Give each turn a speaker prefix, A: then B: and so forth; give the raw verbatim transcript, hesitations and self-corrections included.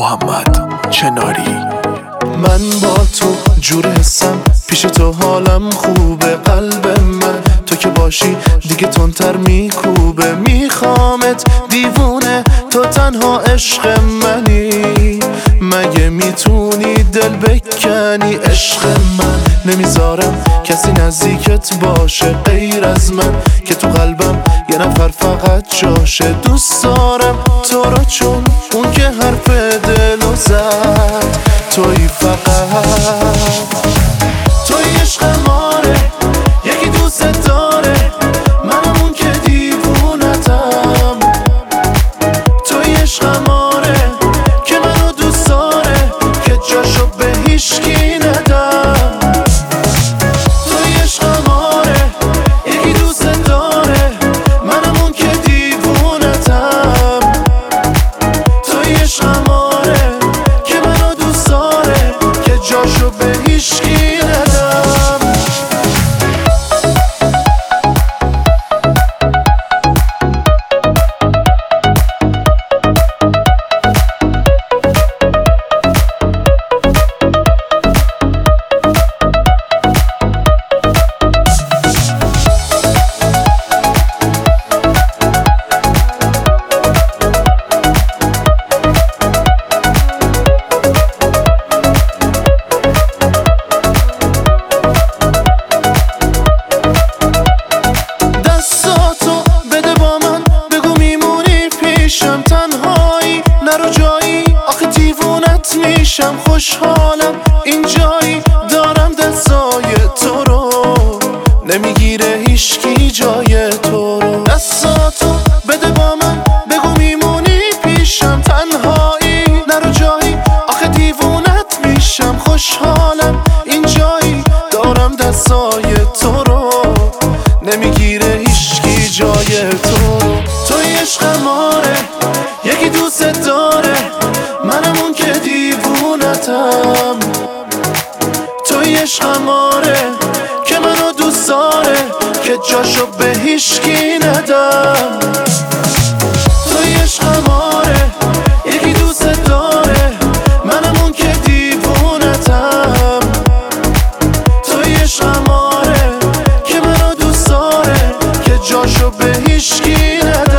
A: محمد چناری.
B: من با تو جور حسم، پیش تو حالم خوبه. قلب من تو که باشی دیگه تندتر میکوبه. میخوامت دیوونه، تو تنها عشق منی. مگه میتونی دل بکنی؟ عشق من نمیذارم کسی نزدیکت باشه غیر از من، که تو قلبم یه نفر فقط جاشه. دوست دارم تو رو چون اون که حرف دلو زد توی فقط. توی عشق ماره، یکی دوست داره، منم اون که دیوونتم. توی عشق ماره که منو دوست داره، که جاشو به هیچکی ندم. توی عشق ماره، یکی دوست داره، منم اون که دیوونتم. توی عشق ماره که منو دوست داره، که جاشو به هیچکی ندم. تنهایی نرو جایی، آخه دیوونت میشم. خوشحالم اینجایی، دارم دستای تو رو، نمیگیره هیچکی جای تو رو. دستاتو بده با من، بگو میمونی پیشم. تنهایی نرو جایی، آخه دیوونت میشم. خوشحالم اینجایی، دارم دستای تو رو، نمیگیره هیچکی جای تو رو. توی عشق ماره، یکی دوست داره، منم اون که دیوونتم. توی عشق ماره که منو دوست داره، که جاشو به هیچکی ندم. توی عشق ماره، یکی دوست داره، منم اون که دیوونتم. توی عشق ماره که منو دوست داره، که جاشو به هیچکی ندم.